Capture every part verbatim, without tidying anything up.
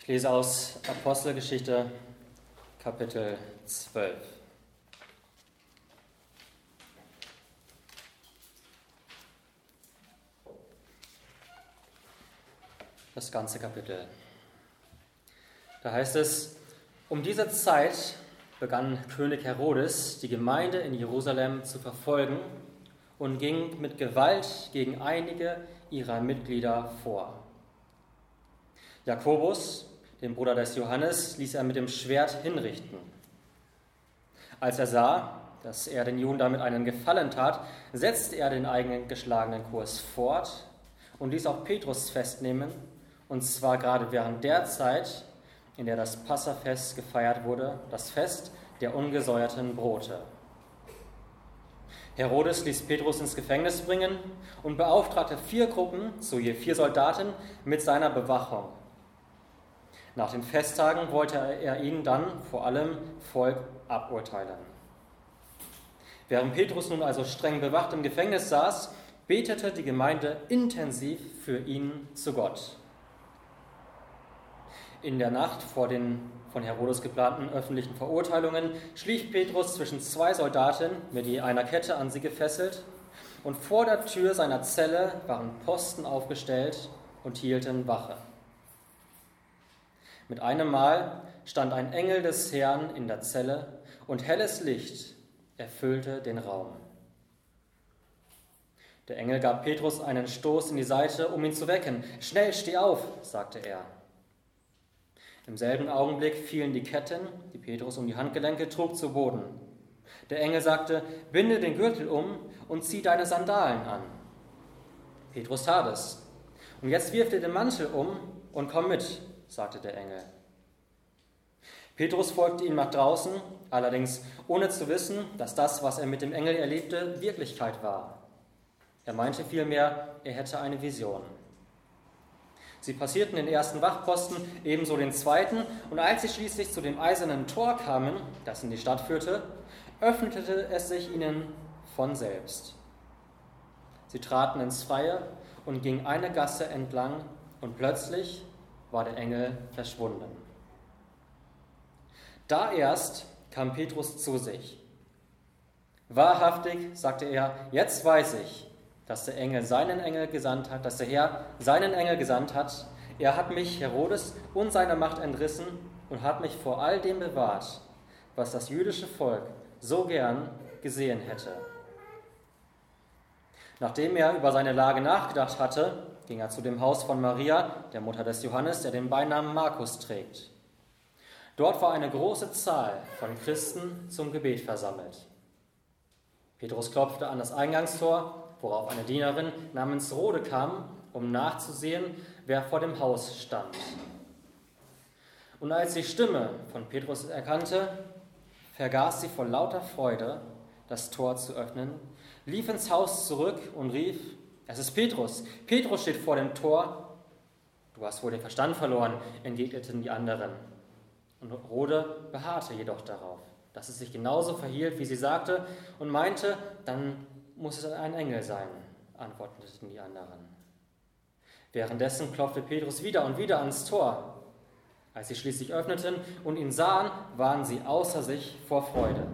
Ich lese aus Apostelgeschichte, Kapitel zwölf. Das ganze Kapitel. Da heißt es: Um diese Zeit begann König Herodes, die Gemeinde in Jerusalem zu verfolgen und ging mit Gewalt gegen einige ihrer Mitglieder vor. Jakobus, den Bruder des Johannes, ließ er mit dem Schwert hinrichten. Als er sah, dass er den Juden damit einen Gefallen tat, setzte er den eigenen geschlagenen Kurs fort und ließ auch Petrus festnehmen, und zwar gerade während der Zeit, in der das Passafest gefeiert wurde, das Fest der ungesäuerten Brote. Herodes ließ Petrus ins Gefängnis bringen und beauftragte vier Gruppen, so je vier Soldaten, mit seiner Bewachung. Nach den Festtagen wollte er ihn dann vor allem Volk aburteilen. Während Petrus nun also streng bewacht im Gefängnis saß, betete die Gemeinde intensiv für ihn zu Gott. In der Nacht vor den von Herodes geplanten öffentlichen Verurteilungen schlich Petrus zwischen zwei Soldaten mit je einer Kette an sie gefesselt, und vor der Tür seiner Zelle waren Posten aufgestellt und hielten Wache. Mit einem Mal stand ein Engel des Herrn in der Zelle, und helles Licht erfüllte den Raum. Der Engel gab Petrus einen Stoß in die Seite, um ihn zu wecken. »Schnell, steh auf«, sagte er. Im selben Augenblick fielen die Ketten, die Petrus um die Handgelenke trug, zu Boden. Der Engel sagte: »Binde den Gürtel um und zieh deine Sandalen an.« Petrus tat es. »Und jetzt wirf dir den Mantel um und komm mit«, sagte der Engel. Petrus folgte ihm nach draußen, allerdings ohne zu wissen, dass das, was er mit dem Engel erlebte, Wirklichkeit war. Er meinte vielmehr, er hätte eine Vision. Sie passierten den ersten Wachposten, ebenso den zweiten, und als sie schließlich zu dem eisernen Tor kamen, das in die Stadt führte, öffnete es sich ihnen von selbst. Sie traten ins Freie und gingen eine Gasse entlang, und plötzlich war der Engel verschwunden. Da erst kam Petrus zu sich. »Wahrhaftig«, sagte er, »jetzt weiß ich, dass der Engel seinen Engel gesandt hat, dass der Herr seinen Engel gesandt hat. Er hat mich, Herodes, und seiner Macht entrissen und hat mich vor all dem bewahrt, was das jüdische Volk so gern gesehen hätte.« Nachdem er über seine Lage nachgedacht hatte, ging er zu dem Haus von Maria, der Mutter des Johannes, der den Beinamen Markus trägt. Dort war eine große Zahl von Christen zum Gebet versammelt. Petrus klopfte an das Eingangstor, worauf eine Dienerin namens Rode kam, um nachzusehen, wer vor dem Haus stand. Und als sie die Stimme von Petrus erkannte, vergaß sie vor lauter Freude, das Tor zu öffnen, lief ins Haus zurück und rief: »Es ist Petrus! Petrus steht vor dem Tor!« »Du hast wohl den Verstand verloren«, entgegneten die anderen. Und Rode beharrte jedoch darauf, dass es sich genauso verhielt, wie sie sagte, und meinte, dann muss es ein Engel sein, antworteten die anderen. Währenddessen klopfte Petrus wieder und wieder ans Tor. Als sie schließlich öffneten und ihn sahen, waren sie außer sich vor Freude.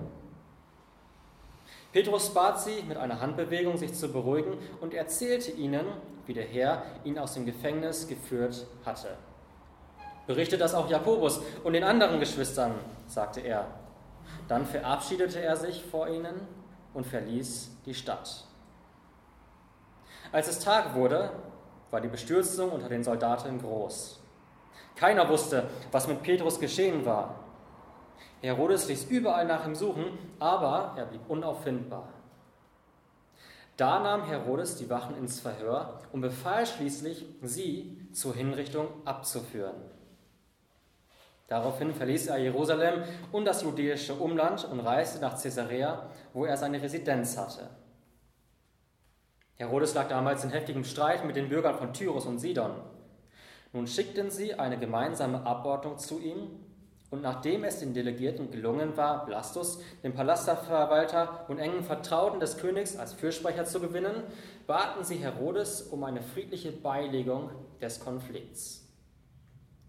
Petrus bat sie mit einer Handbewegung, sich zu beruhigen, und erzählte ihnen, wie der Herr ihn aus dem Gefängnis geführt hatte. »Berichte das auch Jakobus und den anderen Geschwistern«, sagte er. Dann verabschiedete er sich vor ihnen und verließ die Stadt. Als es Tag wurde, war die Bestürzung unter den Soldaten groß. Keiner wusste, was mit Petrus geschehen war. Herodes ließ überall nach ihm suchen, aber er blieb unauffindbar. Da nahm Herodes die Wachen ins Verhör und befahl schließlich, sie zur Hinrichtung abzuführen. Daraufhin verließ er Jerusalem und das judäische Umland und reiste nach Caesarea, wo er seine Residenz hatte. Herodes lag damals in heftigem Streit mit den Bürgern von Tyrus und Sidon. Nun schickten sie eine gemeinsame Abordnung zu ihm, und nachdem es den Delegierten gelungen war, Blastus, den Palastverwalter und engen Vertrauten des Königs, als Fürsprecher zu gewinnen, baten sie Herodes um eine friedliche Beilegung des Konflikts.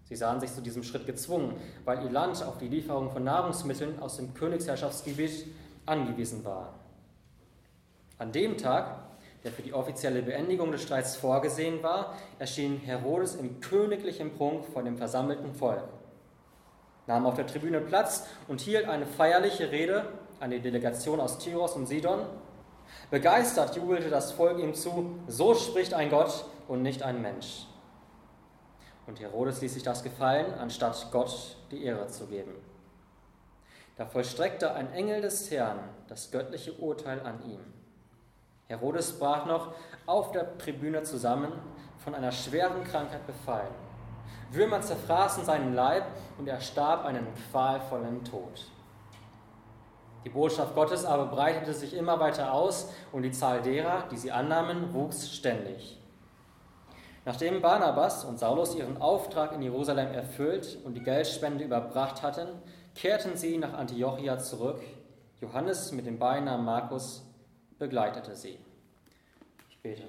Sie sahen sich zu diesem Schritt gezwungen, weil ihr Land auf die Lieferung von Nahrungsmitteln aus dem Königsherrschaftsgebiet angewiesen war. An dem Tag, der für die offizielle Beendigung des Streits vorgesehen war, erschien Herodes im königlichen Prunk vor dem versammelten Volk, nahm auf der Tribüne Platz und hielt eine feierliche Rede an die Delegation aus Tyros und Sidon. Begeistert jubelte das Volk ihm zu: So spricht ein Gott und nicht ein Mensch. Und Herodes ließ sich das gefallen, anstatt Gott die Ehre zu geben. Da vollstreckte ein Engel des Herrn das göttliche Urteil an ihm. Herodes brach noch auf der Tribüne zusammen, von einer schweren Krankheit befallen. Würmer zerfraßen seinen Leib und er starb einen qualvollen Tod. Die Botschaft Gottes aber breitete sich immer weiter aus und die Zahl derer, die sie annahmen, wuchs ständig. Nachdem Barnabas und Saulus ihren Auftrag in Jerusalem erfüllt und die Geldspende überbracht hatten, kehrten sie nach Antiochia zurück. Johannes mit dem Beinamen Markus begleitete sie. Ich bete.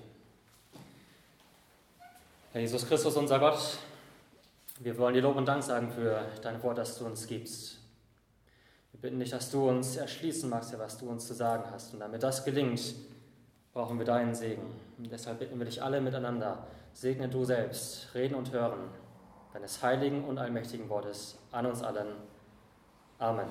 Herr Jesus Christus, unser Gott, wir wollen dir Lob und Dank sagen für dein Wort, das du uns gibst. Wir bitten dich, dass du uns erschließen magst, was du uns zu sagen hast. Und damit das gelingt, brauchen wir deinen Segen. Und deshalb bitten wir dich alle miteinander, segne du selbst, reden und hören deines heiligen und allmächtigen Wortes an uns allen. Amen.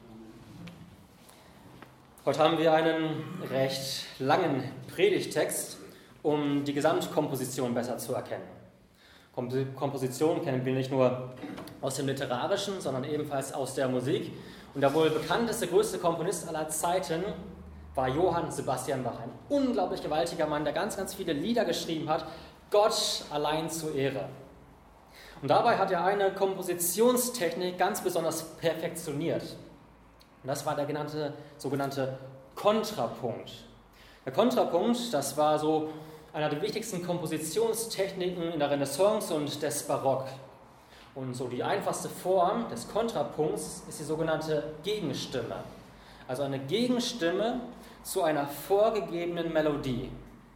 Heute haben wir einen recht langen Predigttext, um die Gesamtkomposition besser zu erkennen. Komposition kennen wir nicht nur aus dem Literarischen, sondern ebenfalls aus der Musik. Und der wohl bekannteste, größte Komponist aller Zeiten war Johann Sebastian Bach. Ein unglaublich gewaltiger Mann, der ganz, ganz viele Lieder geschrieben hat, Gott allein zur Ehre. Und dabei hat er eine Kompositionstechnik ganz besonders perfektioniert. Und das war der genannte, sogenannte Kontrapunkt. Der Kontrapunkt, das war so einer der wichtigsten Kompositionstechniken in der Renaissance und des Barock. Und so die einfachste Form des Kontrapunkts ist die sogenannte Gegenstimme. Also eine Gegenstimme zu einer vorgegebenen Melodie.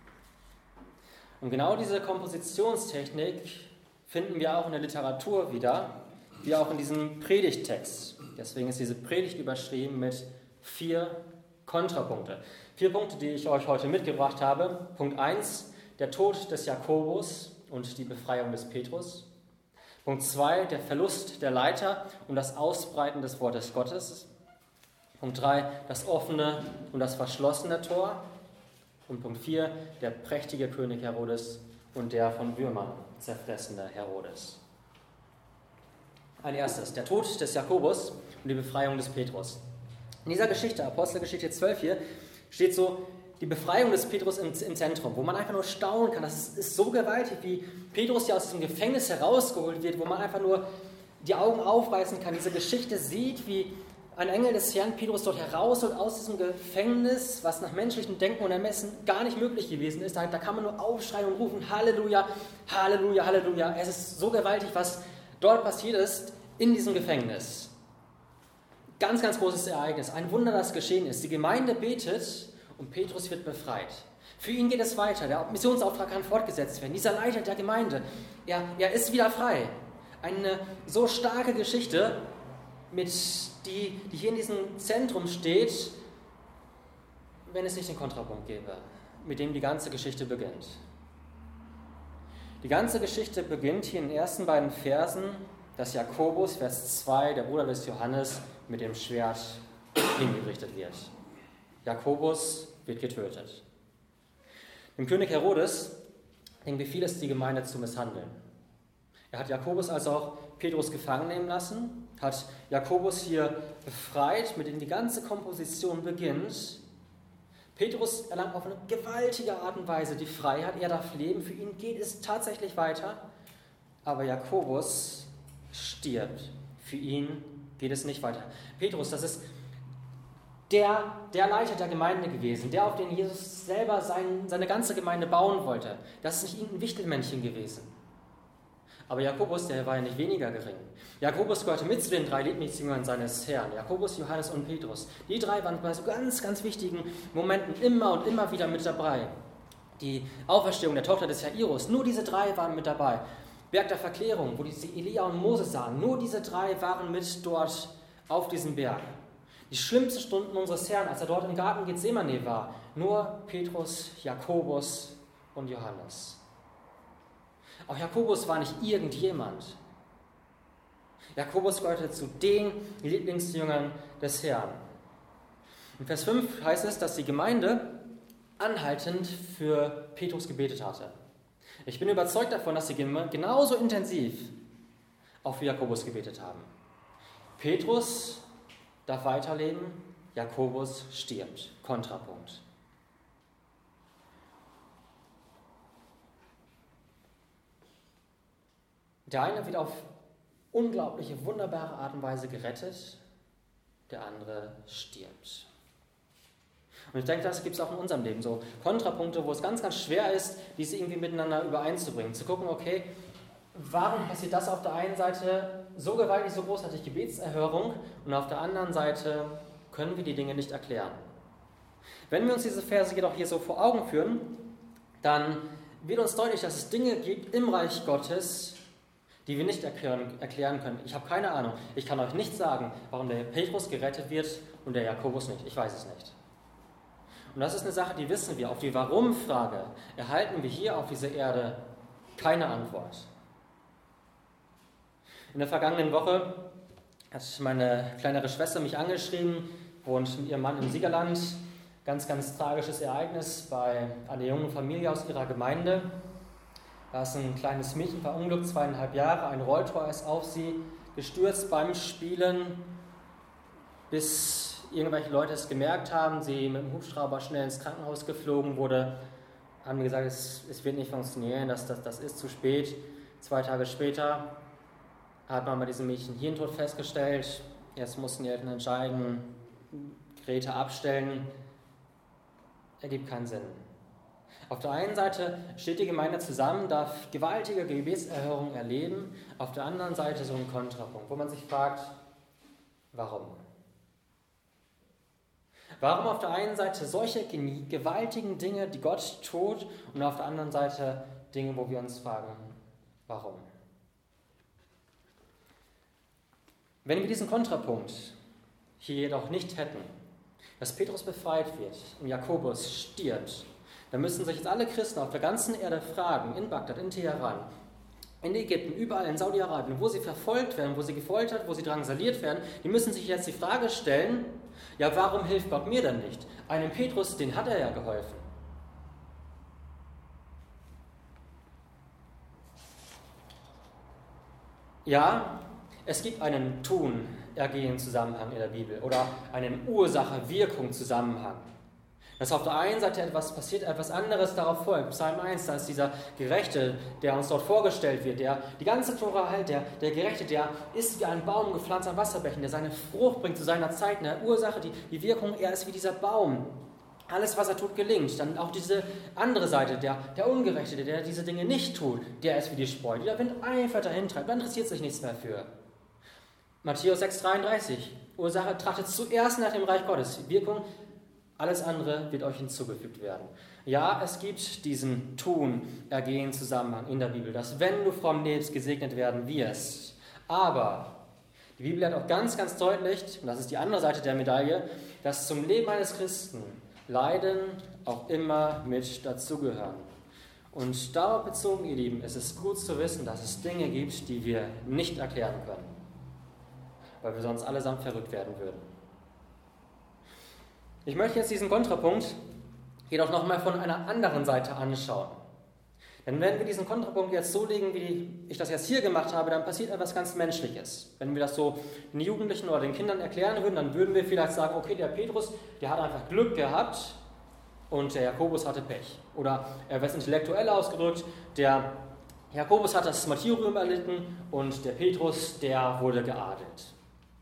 Und genau diese Kompositionstechnik finden wir auch in der Literatur wieder, wie auch in diesem Predigttext. Deswegen ist diese Predigt überschrieben mit vier Kontrapunkte. Vier Punkte, die ich euch heute mitgebracht habe. Punkt eins, der Tod des Jakobus und die Befreiung des Petrus. Punkt zwei, der Verlust der Leiter und das Ausbreiten des Wortes Gottes. Punkt drei, das offene und das verschlossene Tor. Und Punkt vier, der prächtige König Herodes und der von Würmern zerfressene Herodes. Ein erstes, der Tod des Jakobus und die Befreiung des Petrus. In dieser Geschichte, Apostelgeschichte zwölf hier, steht so die Befreiung des Petrus im, im Zentrum, wo man einfach nur staunen kann. Das ist, ist so gewaltig, wie Petrus ja aus diesem Gefängnis herausgeholt wird, wo man einfach nur die Augen aufreißen kann. Diese Geschichte sieht, wie ein Engel des Herrn Petrus dort herausholt aus diesem Gefängnis, was nach menschlichem Denken und Ermessen gar nicht möglich gewesen ist. Da, da kann man nur aufschreien und rufen, Halleluja, Halleluja, Halleluja. Es ist so gewaltig, was dort passiert ist in diesem Gefängnis. Ganz, ganz großes Ereignis, ein Wunder, das geschehen ist. Die Gemeinde betet und Petrus wird befreit. Für ihn geht es weiter, der Missionsauftrag kann fortgesetzt werden. Dieser Leiter der Gemeinde, er, er ist wieder frei. Eine so starke Geschichte, mit die, die hier in diesem Zentrum steht, wenn es nicht den Kontrapunkt gäbe, mit dem die ganze Geschichte beginnt. Die ganze Geschichte beginnt hier in den ersten beiden Versen, dass Jakobus, Vers zwei, der Bruder des Johannes, mit dem Schwert hingerichtet wird. Jakobus wird getötet. Dem König Herodes, dem befiel es, die Gemeinde zu misshandeln. Er hat Jakobus also auch Petrus gefangen nehmen lassen, hat Jakobus hier befreit, mit dem die ganze Komposition beginnt. Petrus erlangt auf eine gewaltige Art und Weise die Freiheit, er darf leben, für ihn geht es tatsächlich weiter, aber Jakobus stirbt, für ihn geht es nicht weiter. Petrus, das ist der, der Leiter der Gemeinde gewesen, der, auf den Jesus selber sein, seine ganze Gemeinde bauen wollte. Das ist nicht irgendein Wichtelmännchen gewesen. Aber Jakobus, der war ja nicht weniger gering. Jakobus gehörte mit zu den drei Lieblingsjüngern seines Herrn. Jakobus, Johannes und Petrus. Die drei waren bei so ganz, ganz wichtigen Momenten immer und immer wieder mit dabei. Die Auferstehung der Tochter des Jairus, nur diese drei waren mit dabei. Berg der Verklärung, wo sie Elia und Mose sahen. Nur diese drei waren mit dort auf diesem Berg. Die schlimmsten Stunden unseres Herrn, als er dort im Garten Gethsemane war. Nur Petrus, Jakobus und Johannes. Auch Jakobus war nicht irgendjemand. Jakobus gehörte zu den Lieblingsjüngern des Herrn. In Vers fünf heißt es, dass die Gemeinde anhaltend für Petrus gebetet hatte. Ich bin überzeugt davon, dass sie genauso intensiv auch für Jakobus gebetet haben. Petrus darf weiterleben, Jakobus stirbt. Kontrapunkt. Der eine wird auf unglaubliche, wunderbare Art und Weise gerettet, der andere stirbt. Und ich denke, das gibt es auch in unserem Leben, so Kontrapunkte, wo es ganz, ganz schwer ist, diese irgendwie miteinander übereinzubringen. Zu gucken, okay, warum passiert das auf der einen Seite so gewaltig, so großartig Gebetserhörung und auf der anderen Seite können wir die Dinge nicht erklären. Wenn wir uns diese Verse jedoch hier so vor Augen führen, dann wird uns deutlich, dass es Dinge gibt im Reich Gottes, die wir nicht erklären, erklären können. Ich habe keine Ahnung. Ich kann euch nicht sagen, warum der Petrus gerettet wird und der Jakobus nicht. Ich weiß es nicht. Und das ist eine Sache, die wissen wir. Auf die Warum-Frage erhalten wir hier auf dieser Erde keine Antwort. In der vergangenen Woche hat meine kleinere Schwester mich angeschrieben, wohnt mit ihrem Mann im Siegerland. Ganz, ganz tragisches Ereignis bei einer jungen Familie aus ihrer Gemeinde. Da ist ein kleines Mädchen verunglückt, zweieinhalb Jahre. Ein Rolltor ist auf sie gestürzt beim Spielen, bis irgendwelche Leute es gemerkt haben, sie mit dem Hubschrauber schnell ins Krankenhaus geflogen wurde, haben gesagt, es, es wird nicht funktionieren, das, das, das ist zu spät. Zwei Tage später hat man bei diesem Mädchen Hirntod festgestellt. Jetzt mussten die Eltern entscheiden, Grete abstellen. Ergibt keinen Sinn. Auf der einen Seite steht die Gemeinde zusammen, darf gewaltige Gebetserhörungen erleben, auf der anderen Seite so ein Kontrapunkt, wo man sich fragt, warum? Warum auf der einen Seite solche gewaltigen Dinge, die Gott tut, und auf der anderen Seite Dinge, wo wir uns fragen, warum? Wenn wir diesen Kontrapunkt hier jedoch nicht hätten, dass Petrus befreit wird und Jakobus stirbt, dann müssen sich jetzt alle Christen auf der ganzen Erde fragen, in Bagdad, in Teheran, in Ägypten, überall in Saudi-Arabien, wo sie verfolgt werden, wo sie gefoltert, wo sie drangsaliert werden, die müssen sich jetzt die Frage stellen, ja, warum hilft Gott mir denn nicht? Einem Petrus, den hat er ja geholfen. Ja, es gibt einen Tun-Ergehen-Zusammenhang in der Bibel oder einen Ursache-Wirkung-Zusammenhang. Dass auf der einen Seite etwas passiert, etwas anderes darauf folgt. Psalm eins, da ist dieser Gerechte, der uns dort vorgestellt wird, der die ganze Tora hält, der, der Gerechte, der ist wie ein Baum gepflanzt an Wasserbächen, der seine Frucht bringt zu seiner Zeit. Eine Ursache, die, die Wirkung, er ist wie dieser Baum. Alles, was er tut, gelingt. Dann auch diese andere Seite, der, der Ungerechte, der diese Dinge nicht tut, der ist wie die Spreu, die der Wind einfach dahin treibt, da interessiert sich nichts mehr für. Matthäus sechs dreiunddreißig, Ursache, trachtet zuerst nach dem Reich Gottes. Wirkung, alles andere wird euch hinzugefügt werden. Ja, es gibt diesen Tun-Ergehen-Zusammenhang in der Bibel, dass wenn du fromm lebst, gesegnet werden wirst. Aber die Bibel hat auch ganz, ganz deutlich, und das ist die andere Seite der Medaille, dass zum Leben eines Christen Leiden auch immer mit dazugehören. Und darauf bezogen, ihr Lieben, ist es gut zu wissen, dass es Dinge gibt, die wir nicht erklären können, weil wir sonst allesamt verrückt werden würden. Ich möchte jetzt diesen Kontrapunkt jedoch nochmal von einer anderen Seite anschauen. Denn wenn wir diesen Kontrapunkt jetzt so legen, wie ich das jetzt hier gemacht habe, dann passiert etwas ganz Menschliches. Wenn wir das so den Jugendlichen oder den Kindern erklären würden, dann würden wir vielleicht sagen, okay, der Petrus, der hat einfach Glück gehabt und der Jakobus hatte Pech. Oder er wird intellektuell ausgedrückt, der Jakobus hat das Martyrium erlitten und der Petrus, der wurde geadelt.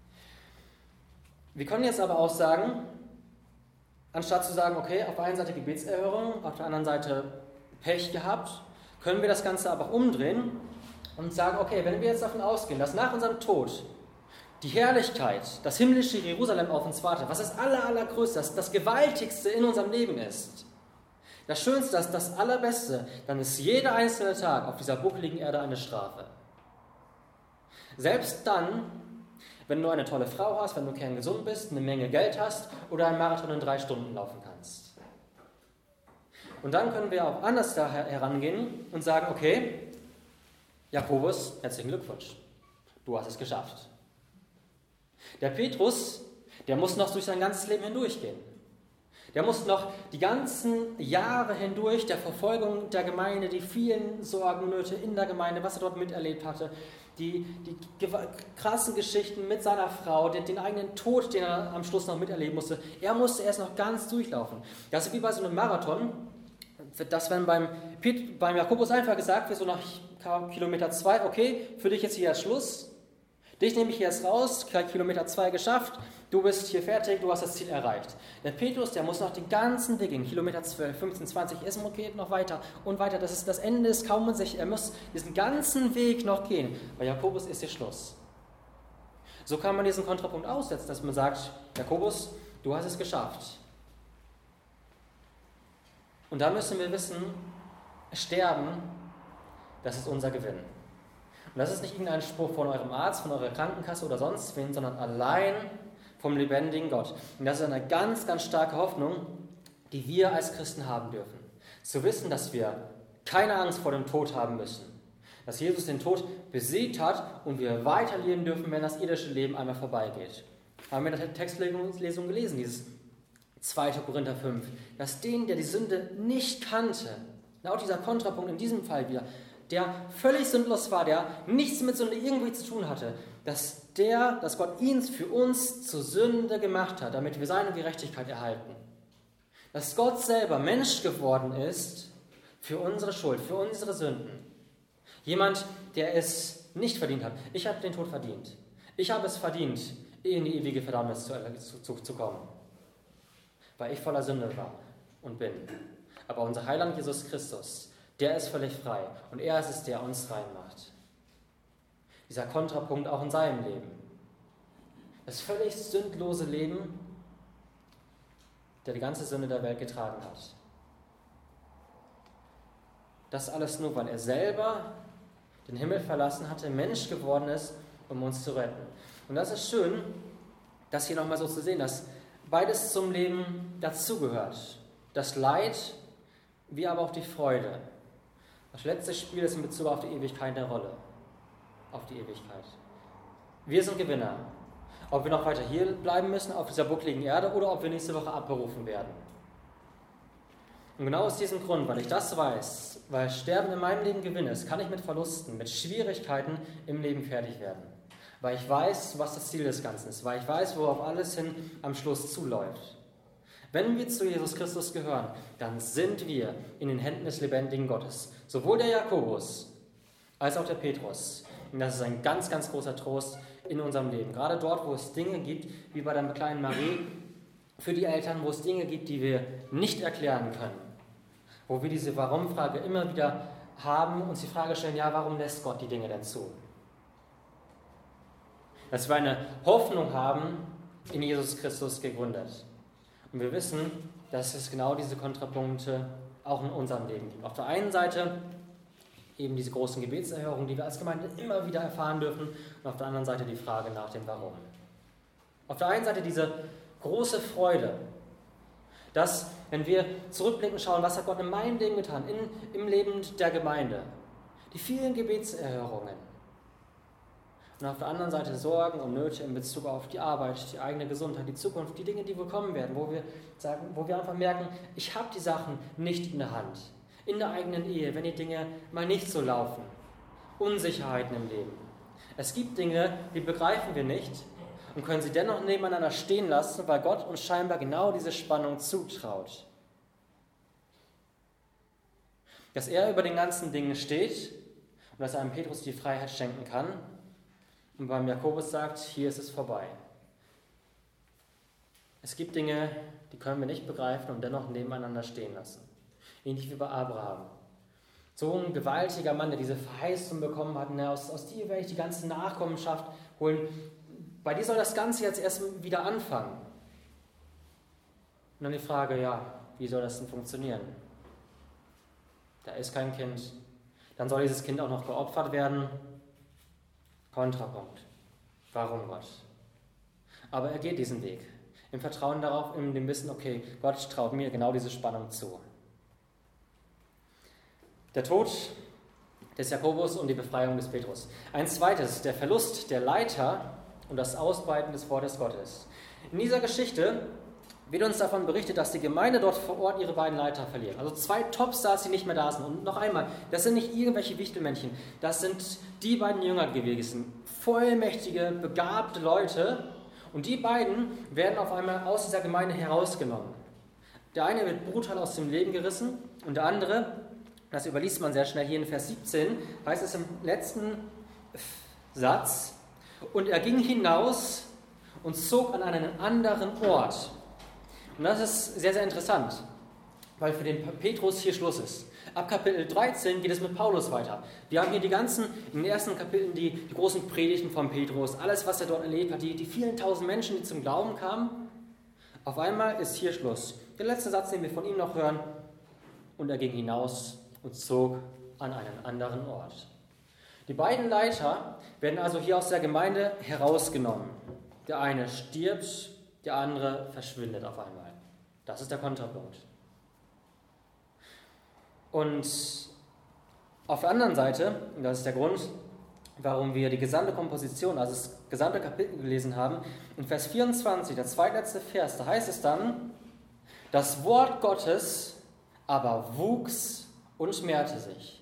Wir können jetzt aber auch sagen, anstatt zu sagen, okay, auf der einen Seite Gebetserhörung, auf der anderen Seite Pech gehabt, können wir das Ganze aber auch umdrehen und sagen, okay, wenn wir jetzt davon ausgehen, dass nach unserem Tod die Herrlichkeit, das himmlische Jerusalem auf uns wartet, was das aller, allergrößte, das, das Gewaltigste in unserem Leben ist, Das Schönste, das, das Allerbeste, dann ist jeder einzelne Tag auf dieser buckeligen Erde eine Strafe. Selbst dann, wenn du eine tolle Frau hast, wenn du kerngesund bist, eine Menge Geld hast oder einen Marathon in drei Stunden laufen kannst. Und dann können wir auch anders da herangehen und sagen, okay, Jakobus, herzlichen Glückwunsch, du hast es geschafft. Der Petrus, der muss noch durch sein ganzes Leben hindurchgehen. Der muss noch die ganzen Jahre hindurch der Verfolgung der Gemeinde, die vielen Sorgen, Nöte in der Gemeinde, was er dort miterlebt hatte, die, die krassen Geschichten mit seiner Frau, den, den eigenen Tod, den er am Schluss noch miterleben musste, er musste erst noch ganz durchlaufen. Das ist wie bei so einem Marathon, dass wenn beim, beim Jakobus einfach gesagt wird, so nach Kilometer zwei, okay, für dich jetzt hier jetzt Schluss, dich nehme ich jetzt raus, Kilometer zwei geschafft, du bist hier fertig, du hast das Ziel erreicht. Der Petrus, der muss noch den ganzen Weg gehen, Kilometer zwölf, fünfzehn, zwanzig, ist okay, noch weiter und weiter, das, ist, das Ende ist kaum in sich, er muss diesen ganzen Weg noch gehen. Bei Jakobus ist hier Schluss. So kann man diesen Kontrapunkt aussetzen, dass man sagt, Jakobus, du hast es geschafft. Und da müssen wir wissen, sterben, das ist unser Gewinn. Und das ist nicht irgendein Spruch von eurem Arzt, von eurer Krankenkasse oder sonst wen, sondern allein vom lebendigen Gott. Und das ist eine ganz, ganz starke Hoffnung, die wir als Christen haben dürfen. Zu wissen, dass wir keine Angst vor dem Tod haben müssen. Dass Jesus den Tod besiegt hat und wir weiterleben dürfen, wenn das irdische Leben einmal vorbeigeht. Haben wir in der Textlesung gelesen, dieses zweiter Korinther fünf, dass den, der die Sünde nicht kannte, laut dieser Kontrapunkt in diesem Fall wieder, der völlig sündlos war, der nichts mit Sünde irgendwie zu tun hatte, dass der, dass Gott ihn für uns zur Sünde gemacht hat, damit wir seine Gerechtigkeit erhalten. Dass Gott selber Mensch geworden ist für unsere Schuld, für unsere Sünden. Jemand, der es nicht verdient hat. Ich habe den Tod verdient. Ich habe es verdient, in die ewige Verdammnis zu, zu, zu kommen. Weil ich voller Sünde war und bin. Aber unser Heiland Jesus Christus, der ist völlig frei und er ist es, der uns rein macht. Dieser Kontrapunkt auch in seinem Leben. Das völlig sündlose Leben, der die ganze Sünde der Welt getragen hat. Das alles nur, weil er selber den Himmel verlassen hatte, Mensch geworden ist, um uns zu retten. Und das ist schön, das hier nochmal so zu sehen, dass beides zum Leben dazugehört. Das Leid, wie aber auch die Freude. Das letzte Spiel ist in Bezug auf die Ewigkeit eine Rolle. Auf die Ewigkeit. Wir sind Gewinner. Ob wir noch weiter hier bleiben müssen, auf dieser buckligen Erde, oder ob wir nächste Woche abberufen werden. Und genau aus diesem Grund, weil ich das weiß, weil Sterben in meinem Leben Gewinn ist, kann ich mit Verlusten, mit Schwierigkeiten im Leben fertig werden. Weil ich weiß, was das Ziel des Ganzen ist. Weil ich weiß, worauf alles hin am Schluss zuläuft. Wenn wir zu Jesus Christus gehören, dann sind wir in den Händen des lebendigen Gottes. Sowohl der Jakobus als auch der Petrus. Und das ist ein ganz, ganz großer Trost in unserem Leben. Gerade dort, wo es Dinge gibt, wie bei der kleinen Marie, für die Eltern, wo es Dinge gibt, die wir nicht erklären können. Wo wir diese Warum-Frage immer wieder haben und uns die Frage stellen, ja, warum lässt Gott die Dinge denn zu? Dass wir eine Hoffnung haben, in Jesus Christus gegründet. Und wir wissen, dass es genau diese Kontrapunkte auch in unserem Leben gibt. Auf der einen Seite eben diese großen Gebetserhörungen, die wir als Gemeinde immer wieder erfahren dürfen, und auf der anderen Seite die Frage nach dem Warum. Auf der einen Seite diese große Freude, dass, wenn wir zurückblicken, schauen, was hat Gott in meinem Leben getan, in, im Leben der Gemeinde, die vielen Gebetserhörungen. Und auf der anderen Seite Sorgen und Nöte in Bezug auf die Arbeit, die eigene Gesundheit, die Zukunft, die Dinge, die wohl kommen werden, wo wir sagen, wo wir einfach merken, ich habe die Sachen nicht in der Hand. In der eigenen Ehe, wenn die Dinge mal nicht so laufen. Unsicherheiten im Leben. Es gibt Dinge, die begreifen wir nicht und können sie dennoch nebeneinander stehen lassen, weil Gott uns scheinbar genau diese Spannung zutraut. Dass er über den ganzen Dingen steht und dass er einem Petrus die Freiheit schenken kann und beim Jakobus sagt, hier ist es vorbei. Es gibt Dinge, die können wir nicht begreifen und dennoch nebeneinander stehen lassen. Ähnlich wie bei Abraham. So ein gewaltiger Mann, der diese Verheißung bekommen hat, ne, aus, aus dir werde ich die ganze Nachkommenschaft holen. Bei dir soll das Ganze jetzt erst wieder anfangen. Und dann die Frage, ja, wie soll das denn funktionieren? da ist kein Kind. Dann soll dieses Kind auch noch geopfert werden. Kontrapunkt. Warum Gott? Aber er geht diesen Weg. Im Vertrauen darauf, in dem Wissen, okay, Gott traut mir genau diese Spannung zu. Der Tod des Jakobus und die Befreiung des Petrus. Ein zweites, der Verlust der Leiter und das Ausbreiten des Wortes Gottes. In dieser Geschichte wird uns davon berichtet, dass die Gemeinde dort vor Ort ihre beiden Leiter verliert. Also zwei Topstars, die nicht mehr da sind. Und noch einmal, das sind nicht irgendwelche Wichtelmännchen, das sind die beiden Jünger gewesen. Vollmächtige, begabte Leute. Und die beiden werden auf einmal aus dieser Gemeinde herausgenommen. Der eine wird brutal aus dem Leben gerissen und der andere, das überliest man sehr schnell hier in Vers siebzehn, heißt es im letzten Satz, und er ging hinaus und zog an einen anderen Ort. Und das ist sehr, sehr interessant, weil für den Petrus hier Schluss ist. Ab Kapitel dreizehn geht es mit Paulus weiter. Wir haben hier die ganzen, in den ersten Kapiteln die, die großen Predigten von Petrus, alles, was er dort erlebt hat, die, die vielen tausend Menschen, die zum Glauben kamen. Auf einmal ist hier Schluss. Der letzte Satz, den wir von ihm noch hören, und er ging hinaus und zog an einen anderen Ort. Die beiden Leiter werden also hier aus der Gemeinde herausgenommen. Der eine stirbt, der andere verschwindet auf einmal. Das ist der Kontrapunkt. Und auf der anderen Seite, und das ist der Grund, warum wir die gesamte Komposition, also das gesamte Kapitel gelesen haben, in Vers vierundzwanzig, der zweitletzte Vers, da heißt es dann, das Wort Gottes aber wuchs und mehrte sich.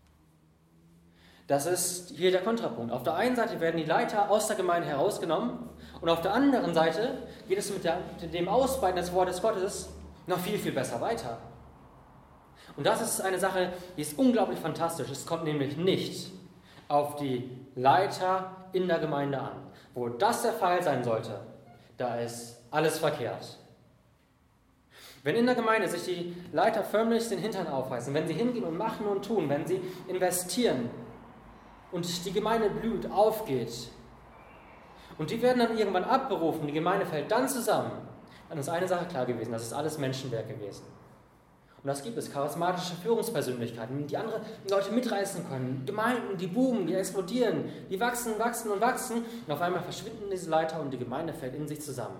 Das ist hier der Kontrapunkt. Auf der einen Seite werden die Leiter aus der Gemeinde herausgenommen und auf der anderen Seite geht es mit, der, mit dem Ausbreiten des Wortes Gottes noch viel, viel besser weiter. Und das ist eine Sache, die ist unglaublich fantastisch. Es kommt nämlich nicht auf die Leiter in der Gemeinde an. Wo das der Fall sein sollte, da ist alles verkehrt. Wenn in der Gemeinde sich die Leiter förmlich den Hintern aufreißen, wenn sie hingehen und machen und tun, wenn sie investieren und die Gemeinde blüht, aufgeht und die werden dann irgendwann abberufen, die Gemeinde fällt dann zusammen, dann ist eine Sache klar gewesen, das ist alles Menschenwerk gewesen. Und das gibt es, charismatische Führungspersönlichkeiten, die andere Leute mitreißen können. Gemeinden, die boomen, die explodieren, die wachsen, wachsen und wachsen. Und auf einmal verschwinden diese Leiter und die Gemeinde fällt in sich zusammen.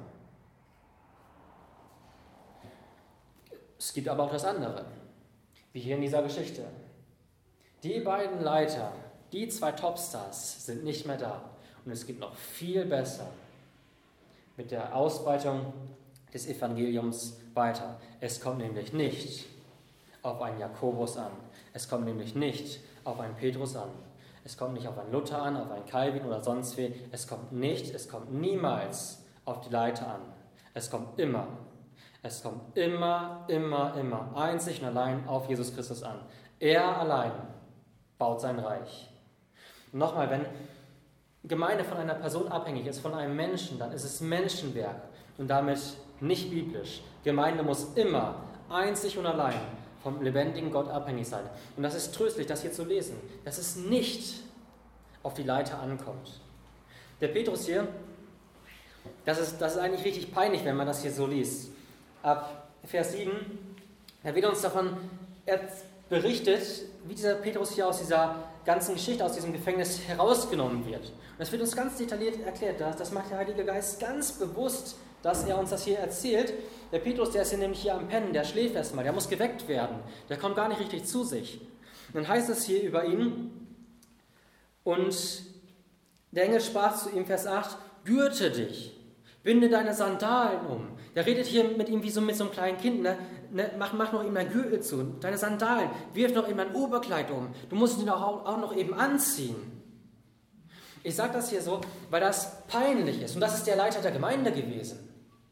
Es gibt aber auch das andere, wie hier in dieser Geschichte. Die beiden Leiter, die zwei Topstars sind nicht mehr da. Und es geht noch viel besser mit der Ausbreitung des Evangeliums weiter. Es kommt nämlich nicht auf einen Jakobus an. Es kommt nämlich nicht auf einen Petrus an. Es kommt nicht auf einen Luther an, auf einen Calvin oder sonst wen. Es kommt nicht, es kommt niemals auf die Leiter an. Es kommt immer, es kommt immer, immer, immer einzig und allein auf Jesus Christus an. Er allein baut sein Reich. Und nochmal, wenn Gemeinde von einer Person abhängig ist, von einem Menschen, dann ist es Menschenwerk und damit nicht biblisch. Gemeinde muss immer einzig und allein vom lebendigen Gott abhängig sein. Und das ist tröstlich, das hier zu lesen, dass es nicht auf die Leiter ankommt. Der Petrus hier, das ist, das ist eigentlich richtig peinlich, wenn man das hier so liest. Ab Vers sieben, da wird uns davon berichtet, wie dieser Petrus hier aus dieser ganzen Geschichte, aus diesem Gefängnis herausgenommen wird. Und das wird uns ganz detailliert erklärt. Das macht der Heilige Geist ganz bewusst, dass er uns das hier erzählt. Der Petrus, der ist hier nämlich hier am Pennen, der schläft erstmal, der muss geweckt werden. Der kommt gar nicht richtig zu sich. Und dann heißt es hier über ihn, und der Engel sprach zu ihm, Vers acht, gürte dich, binde deine Sandalen um. Der redet hier mit ihm wie so mit so einem kleinen Kind, ne? Ne, mach, mach noch ihm dein Gürtel zu, deine Sandalen, wirf noch ihm dein Oberkleid um. Du musst ihn auch, auch noch eben anziehen. Ich sage das hier so, weil das peinlich ist. Und das ist der Leiter der Gemeinde gewesen.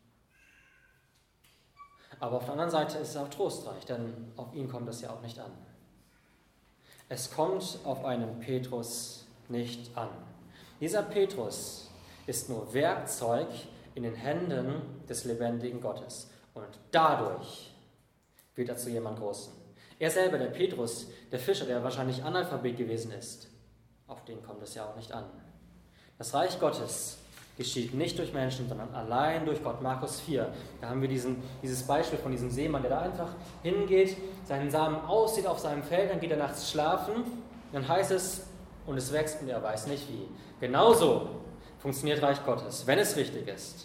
Aber auf der anderen Seite ist es auch trostreich, denn auf ihn kommt es ja auch nicht an. Es kommt auf einen Petrus nicht an. Dieser Petrus ist nur Werkzeug in den Händen des lebendigen Gottes. Und dadurch wird er zu jemand Großen. Er selber, der Petrus, der Fischer, der wahrscheinlich Analphabet gewesen ist, auf den kommt es ja auch nicht an. Das Reich Gottes geschieht nicht durch Menschen, sondern allein durch Gott. Markus vier, da haben wir diesen, dieses Beispiel von diesem Seemann, der da einfach hingeht, seinen Samen aussieht auf seinem Feld, dann geht er nachts schlafen, dann heißt es, und es wächst und er weiß nicht wie. Genauso funktioniert Reich Gottes, wenn es richtig ist.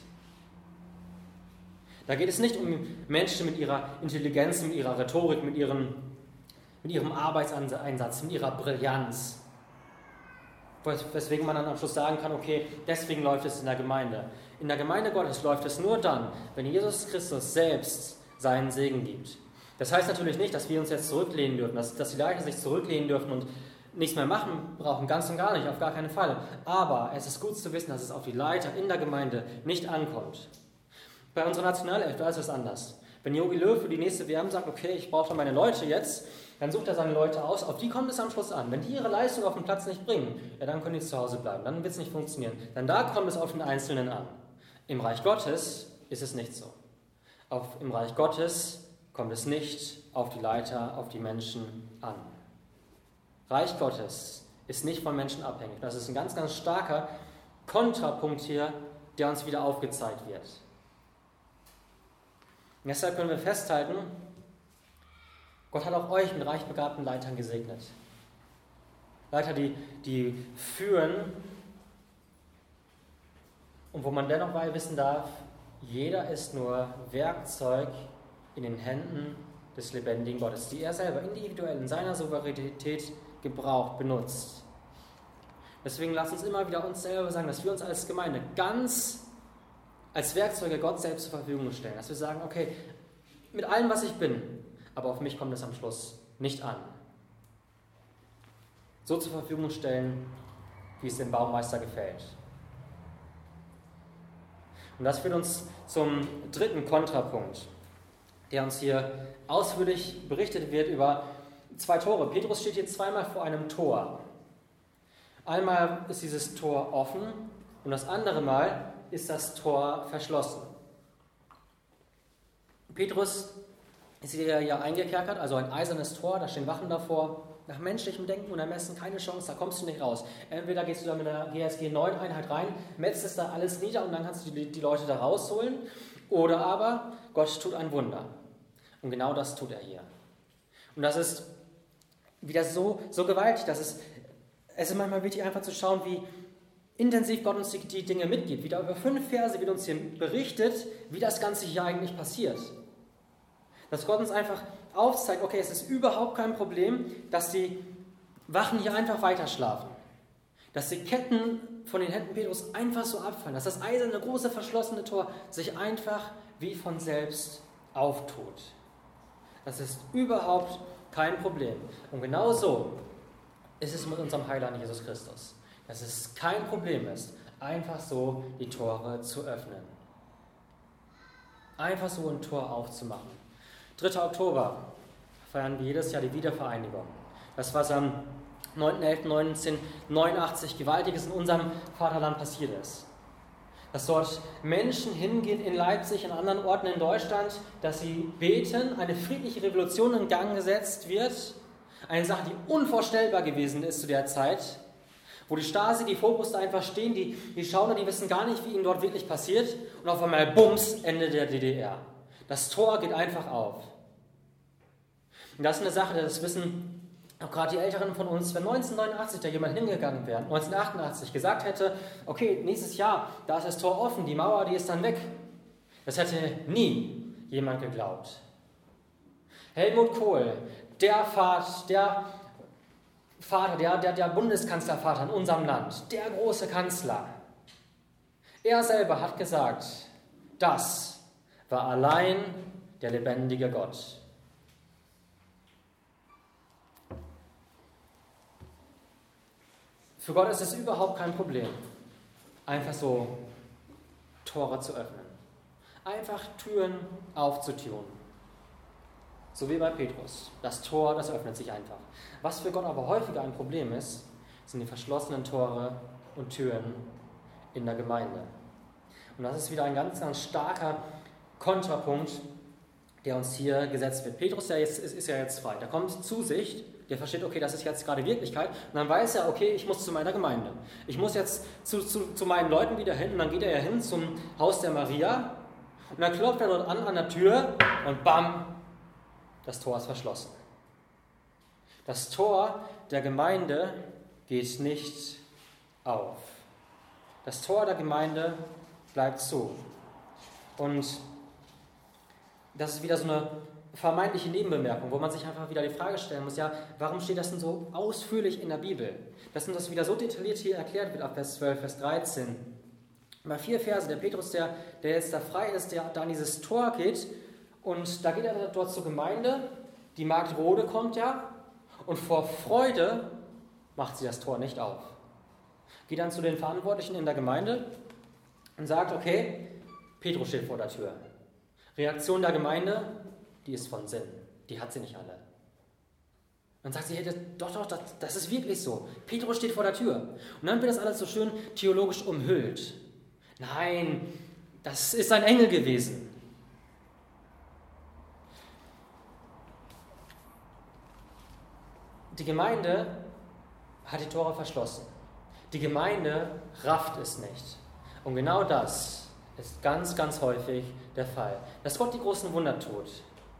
Da geht es nicht um Menschen mit ihrer Intelligenz, mit ihrer Rhetorik, mit, ihren, mit ihrem Arbeitseinsatz, mit ihrer Brillanz. Weswegen man dann am Schluss sagen kann, okay, deswegen läuft es in der Gemeinde. In der Gemeinde Gottes läuft es nur dann, wenn Jesus Christus selbst seinen Segen gibt. Das heißt natürlich nicht, dass wir uns jetzt zurücklehnen dürfen, dass, dass die Leiter sich zurücklehnen dürfen und nichts mehr machen brauchen, ganz und gar nicht, auf gar keinen Fall. Aber es ist gut zu wissen, dass es auf die Leiter in der Gemeinde nicht ankommt. Bei unserer Nationalelf, da ist es anders. Wenn Jogi Löw für die nächste W M sagt, okay, ich brauche meine Leute jetzt, dann sucht er seine Leute aus, auf die kommt es am Schluss an. Wenn die ihre Leistung auf dem Platz nicht bringen, ja, dann können die zu Hause bleiben, dann wird es nicht funktionieren. Dann da kommt es auf den Einzelnen an. Im Reich Gottes ist es nicht so. Auf, Im Reich Gottes kommt es nicht auf die Leiter, auf die Menschen an. Reich Gottes ist nicht von Menschen abhängig. Das ist ein ganz, ganz starker Kontrapunkt hier, der uns wieder aufgezeigt wird. Und deshalb können wir festhalten, Gott hat auch euch mit reich begabten Leitern gesegnet. Leiter, die, die führen und wo man dennoch mal wissen darf, jeder ist nur Werkzeug in den Händen des lebendigen Gottes, die er selber individuell in seiner Souveränität gebraucht, benutzt. Deswegen lasst uns immer wieder uns selber sagen, dass wir uns als Gemeinde ganz als Werkzeuge Gott selbst zur Verfügung stellen. Dass wir sagen, okay, mit allem, was ich bin, aber auf mich kommt es am Schluss nicht an. So zur Verfügung stellen, wie es dem Baumeister gefällt. Und das führt uns zum dritten Kontrapunkt, der uns hier ausführlich berichtet wird über zwei Tore. Petrus steht hier zweimal vor einem Tor. Einmal ist dieses Tor offen und das andere Mal ist das Tor verschlossen. Petrus ist hier ja eingekerkert, also ein eisernes Tor, da stehen Wachen davor. Nach menschlichem Denken und Ermessen keine Chance, da kommst du nicht raus. Entweder gehst du da mit einer G S G neun Einheit rein, metzelst da alles nieder und dann kannst du die, die Leute da rausholen. Oder aber Gott tut ein Wunder. Und genau das tut er hier. Und das ist wieder so, so gewaltig, dass es, es ist manchmal wichtig, einfach zu schauen, wie intensiv Gott uns die, die Dinge mitgibt. Wieder über fünf Verse wird uns hier berichtet, wie das Ganze hier eigentlich passiert. Dass Gott uns einfach aufzeigt, okay, es ist überhaupt kein Problem, dass die Wachen hier einfach weiter schlafen. Dass die Ketten von den Händen Petrus einfach so abfallen. Dass das eiserne, große, verschlossene Tor sich einfach wie von selbst auftut. Das ist überhaupt kein Problem. Und genau so ist es mit unserem Heiland Jesus Christus. Dass es kein Problem ist, einfach so die Tore zu öffnen. Einfach so ein Tor aufzumachen. dritter Oktober feiern wir jedes Jahr die Wiedervereinigung. Das, was am neunten elften neunzehnhundertneunundachtzig Gewaltiges in unserem Vaterland passiert ist. Dass dort Menschen hingehen in Leipzig, an anderen Orten in Deutschland, dass sie beten, eine friedliche Revolution in Gang gesetzt wird. Eine Sache, die unvorstellbar gewesen ist zu der Zeit, wo die Stasi, die Fokus da einfach stehen, die, die schauen, die wissen gar nicht, wie ihnen dort wirklich passiert. Und auf einmal, bums, Ende der D D R. Das Tor geht einfach auf. Und das ist eine Sache, das wissen auch gerade die Älteren von uns, wenn neunzehnhundertneunundachtzig da jemand hingegangen wäre, neunzehnhundertachtundachtzig gesagt hätte, okay, nächstes Jahr, da ist das Tor offen, die Mauer, die ist dann weg. Das hätte nie jemand geglaubt. Helmut Kohl, der Vater, der Vater, der, der, der Bundeskanzlervater in unserem Land, der große Kanzler, er selber hat gesagt, das war allein der lebendige Gott. Für Gott ist es überhaupt kein Problem, einfach so Tore zu öffnen. Einfach Türen aufzutun. So wie bei Petrus. Das Tor, das öffnet sich einfach. Was für Gott aber häufiger ein Problem ist, sind die verschlossenen Tore und Türen in der Gemeinde. Und das ist wieder ein ganz, ganz starker Kontrapunkt der uns hier gesetzt wird. Petrus der ist, ist ja jetzt frei. Der kommt zu sich, der versteht, okay, das ist jetzt gerade Wirklichkeit. Und dann weiß er, okay, ich muss zu meiner Gemeinde. Ich muss jetzt zu, zu, zu meinen Leuten wieder hin. Und dann geht er ja hin zum Haus der Maria. Und dann klopft er dort an, an der Tür und bam, das Tor ist verschlossen. Das Tor der Gemeinde geht nicht auf. Das Tor der Gemeinde bleibt zu. Und das ist wieder so eine vermeintliche Nebenbemerkung, wo man sich einfach wieder die Frage stellen muss, ja, warum steht das denn so ausführlich in der Bibel? Dass denn das wieder so detailliert hier erklärt wird ab Vers zwölf, Vers dreizehn. Mal vier Verse, der Petrus, der, der jetzt da frei ist, der da an dieses Tor geht und da geht er dort zur Gemeinde, die Magd Rode kommt ja und vor Freude macht sie das Tor nicht auf. Geht dann zu den Verantwortlichen in der Gemeinde und sagt, okay, Petrus steht vor der Tür. Reaktion der Gemeinde, die ist von Sinn. Die hat sie nicht alle. Dann sagt sie, hey, das, doch, doch, das, das ist wirklich so. Petrus steht vor der Tür. Und dann wird das alles so schön theologisch umhüllt. Nein, das ist ein Engel gewesen. Die Gemeinde hat die Tore verschlossen. Die Gemeinde rafft es nicht. Und genau das ist ganz, ganz häufig der Fall. Dass Gott die großen Wunder tut.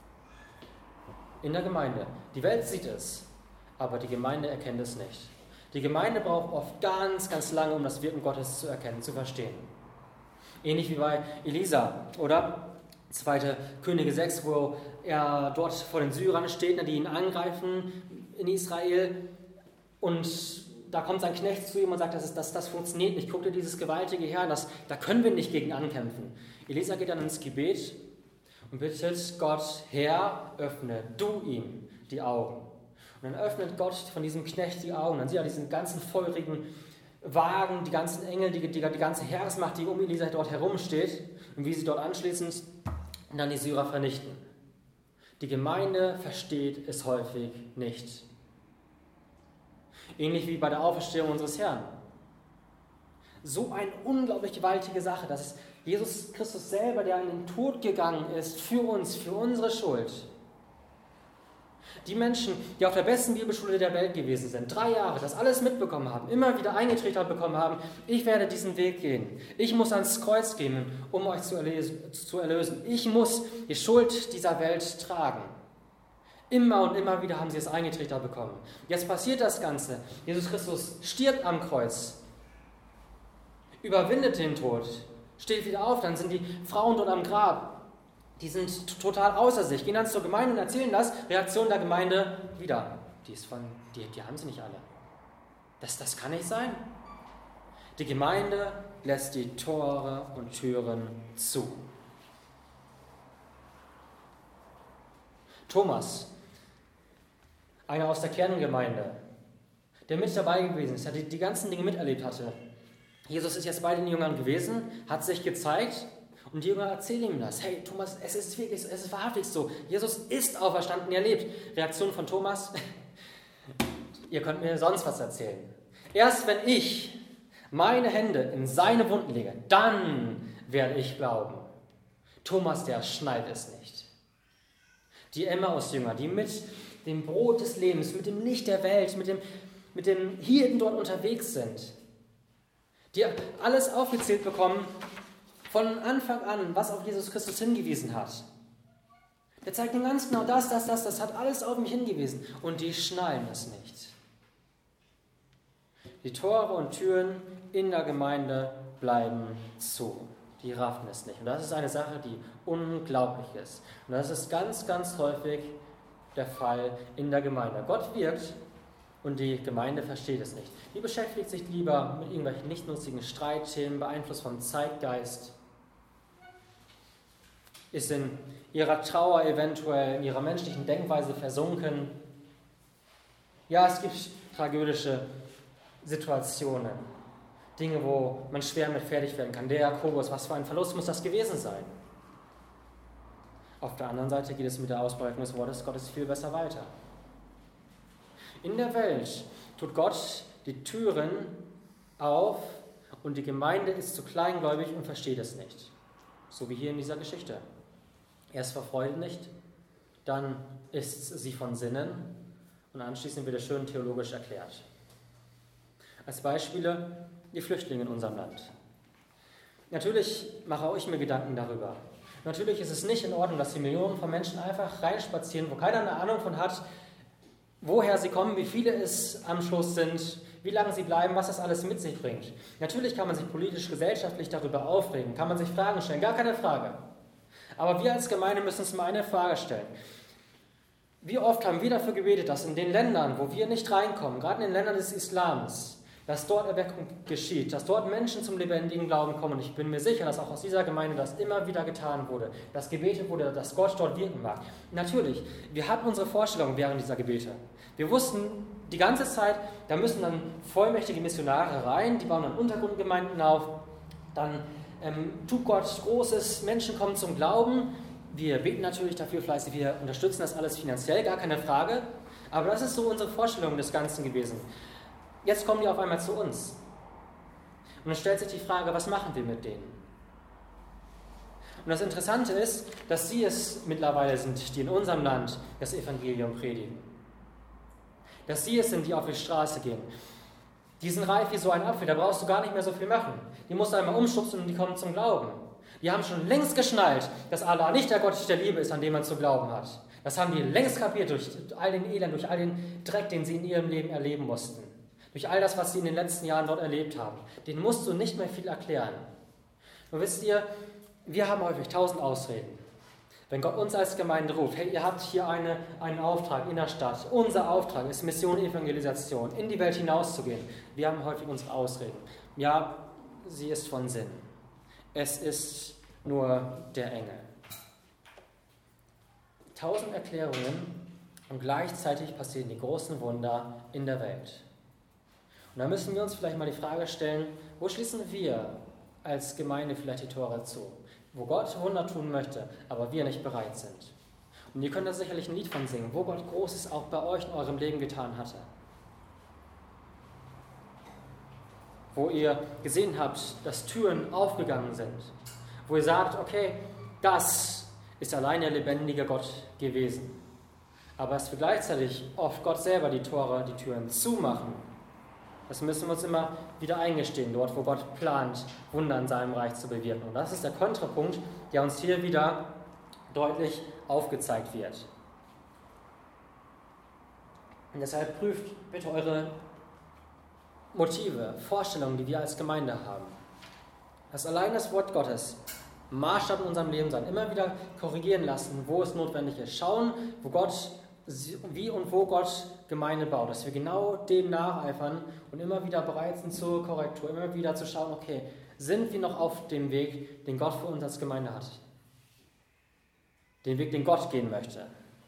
In der Gemeinde. Die Welt sieht es, aber die Gemeinde erkennt es nicht. Die Gemeinde braucht oft ganz, ganz lange, um das Wirken Gottes zu erkennen, zu verstehen. Ähnlich wie bei Elisa, oder? zweite Könige sechs, wo er dort vor den Syrern steht, die ihn angreifen in Israel. Und da kommt sein Knecht zu ihm und sagt, das, ist, das, das funktioniert nicht. Guck dir dieses gewaltige Heer an, das, da können wir nicht gegen ankämpfen. Elisa geht dann ins Gebet und bittet Gott, Herr, öffne du ihm die Augen. Und dann öffnet Gott von diesem Knecht die Augen. Dann sieht er diesen ganzen feurigen Wagen, die ganzen Engel, die, die, die ganze Heeresmacht, die um Elisa dort herumsteht und wie sie dort anschließend dann die Syrer vernichten. Die Gemeinde versteht es häufig nicht. Ähnlich wie bei der Auferstehung unseres Herrn. So eine unglaublich gewaltige Sache, dass Jesus Christus selber, der in den Tod gegangen ist, für uns, für unsere Schuld. Die Menschen, die auf der besten Bibelschule der Welt gewesen sind, drei Jahre, das alles mitbekommen haben, immer wieder eingetrichtert bekommen haben, ich werde diesen Weg gehen. Ich muss ans Kreuz gehen, um euch zu erlösen. Ich muss die Schuld dieser Welt tragen. Immer und immer wieder haben sie es eingetrichtert bekommen. Jetzt passiert das Ganze. Jesus Christus stirbt am Kreuz, überwindet den Tod, steht wieder auf, dann sind die Frauen dort am Grab. Die sind total außer sich, gehen dann zur Gemeinde und erzählen das. Reaktion der Gemeinde wieder. Die, ist von, die, die haben sie nicht alle. Das, das kann nicht sein. Die Gemeinde lässt die Tore und Türen zu. Thomas, einer aus der Kerngemeinde, der mit dabei gewesen ist, der die, die ganzen Dinge miterlebt hatte. Jesus ist jetzt bei den Jüngern gewesen, hat sich gezeigt und die Jünger erzählen ihm das. Hey Thomas, es ist wirklich so, es ist wahrhaftig so. Jesus ist auferstanden, er lebt. Reaktion von Thomas, ihr könnt mir sonst was erzählen. Erst wenn ich meine Hände in seine Wunden lege, dann werde ich glauben. Thomas, der schnallt es nicht. Die Emmaus-Jünger, die mit dem Brot des Lebens, mit dem Licht der Welt, mit dem, mit dem Hirten dort unterwegs sind, die alles aufgezählt bekommen, von Anfang an, was auf Jesus Christus hingewiesen hat. Der zeigt ihnen ganz genau, das, das, das, das hat alles auf mich hingewiesen. Und die schnallen es nicht. Die Tore und Türen in der Gemeinde bleiben zu. Die raffen es nicht. Und das ist eine Sache, die unglaublich ist. Und das ist ganz, ganz häufig der Fall in der Gemeinde. Gott wirkt und die Gemeinde versteht es nicht. Die beschäftigt sich lieber mit irgendwelchen nichtnutzigen Streitthemen, beeinflusst vom Zeitgeist, ist in ihrer Trauer eventuell, in ihrer menschlichen Denkweise versunken. Ja, es gibt tragödische Situationen, Dinge, wo man schwer mit fertig werden kann. Der Jakobus, was für ein Verlust muss das gewesen sein? Auf der anderen Seite geht es mit der Ausbreitung des Wortes Gottes viel besser weiter. In der Welt tut Gott die Türen auf und die Gemeinde ist zu kleingläubig und versteht es nicht. So wie hier in dieser Geschichte. Erst vor Freude nicht, dann ist sie von Sinnen und anschließend wird es schön theologisch erklärt. Als Beispiele die Flüchtlinge in unserem Land. Natürlich mache auch ich mir Gedanken darüber. Natürlich ist es nicht in Ordnung, dass die Millionen von Menschen einfach reinspazieren, wo keiner eine Ahnung von hat, woher sie kommen, wie viele es am Schluss sind, wie lange sie bleiben, was das alles mit sich bringt. Natürlich kann man sich politisch, gesellschaftlich darüber aufregen, kann man sich Fragen stellen, gar keine Frage. Aber wir als Gemeinde müssen uns mal eine Frage stellen. Wie oft haben wir dafür gebetet, dass in den Ländern, wo wir nicht reinkommen, gerade in den Ländern des Islams, dass dort Erweckung geschieht, dass dort Menschen zum lebendigen Glauben kommen. Und ich bin mir sicher, dass auch aus dieser Gemeinde das immer wieder getan wurde, dass gebetet wurde, dass Gott dort wirken mag. Natürlich, wir hatten unsere Vorstellungen während dieser Gebete. Wir wussten die ganze Zeit, da müssen dann vollmächtige Missionare rein, die bauen dann Untergrundgemeinden auf, dann ähm, tut Gott Großes, Menschen kommen zum Glauben. Wir beten natürlich dafür fleißig, wir unterstützen das alles finanziell, gar keine Frage. Aber das ist so unsere Vorstellung des Ganzen gewesen. Jetzt kommen die auf einmal zu uns. Und dann stellt sich die Frage, was machen wir mit denen? Und das Interessante ist, dass sie es mittlerweile sind, die in unserem Land das Evangelium predigen. Dass sie es sind, die auf die Straße gehen. Die sind reif wie so ein Apfel, da brauchst du gar nicht mehr so viel machen. Die musst du einmal umschubsen und die kommen zum Glauben. Die haben schon längst geschnallt, dass Allah nicht der Gott der Liebe ist, an dem man zu glauben hat. Das haben die längst kapiert durch all den Elend, durch all den Dreck, den sie in ihrem Leben erleben mussten. Durch all das, was sie in den letzten Jahren dort erlebt haben. Den musst du nicht mehr viel erklären. Nur wisst ihr, wir haben häufig tausend Ausreden. Wenn Gott uns als Gemeinde ruft, hey, ihr habt hier eine, einen Auftrag in der Stadt. Unser Auftrag ist Mission, Evangelisation, in die Welt hinauszugehen. Wir haben häufig unsere Ausreden. Ja, sie ist von Sinn. Es ist nur der Engel. Tausend Erklärungen und gleichzeitig passieren die großen Wunder in der Welt. Und da müssen wir uns vielleicht mal die Frage stellen, wo schließen wir als Gemeinde vielleicht die Tore zu? Wo Gott Wunder tun möchte, aber wir nicht bereit sind. Und ihr könnt da sicherlich ein Lied von singen, wo Gott Großes auch bei euch in eurem Leben getan hatte. Wo ihr gesehen habt, dass Türen aufgegangen sind. Wo ihr sagt, okay, das ist allein der lebendige Gott gewesen. Aber dass wir gleichzeitig oft Gott selber die Tore, die Türen zumachen, das müssen wir uns immer wieder eingestehen, dort wo Gott plant, Wunder in seinem Reich zu bewirken. Und das ist der Kontrapunkt, der uns hier wieder deutlich aufgezeigt wird. Und deshalb prüft bitte eure Motive, Vorstellungen, die wir als Gemeinde haben. Dass allein das Wort Gottes Maßstab in unserem Leben sein, immer wieder korrigieren lassen, wo es notwendig ist. Schauen, wo Gott, wie und wo Gott Gemeinde baut, dass wir genau dem nacheifern und immer wieder bereit sind zur Korrektur, immer wieder zu schauen, okay, sind wir noch auf dem Weg, den Gott für uns als Gemeinde hat? Den Weg, den Gott gehen möchte.